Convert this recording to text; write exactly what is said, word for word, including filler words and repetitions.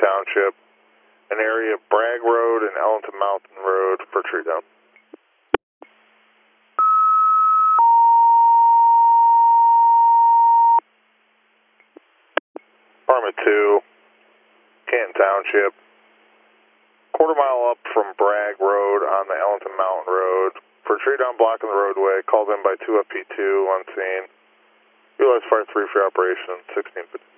Township, an area of Bragg Road and Ellington Mountain Road for tree down. Department two, Canton Township, quarter mile up from Bragg Road on the Ellington Mountain Road for tree down blocking the roadway, called in by two F P two on scene. Utilize fire three for operation sixteen fifty.